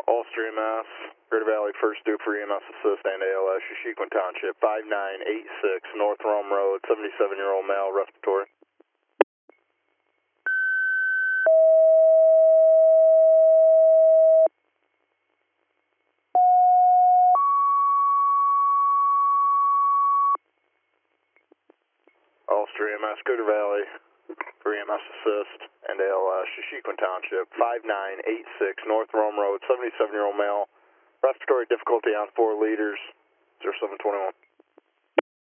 Ulster EMS, Greater Valley First Due for EMS Assist and ALS, Yashequin Township, 5986 North Rome Road, 77-year-old male, respiratory. Ulster EMS, Greater Valley for EMS Assist and ALS, Yashequin Township, 5986 North Rome Road, 77-year-old male, respiratory difficulty on 4 liters, 0721.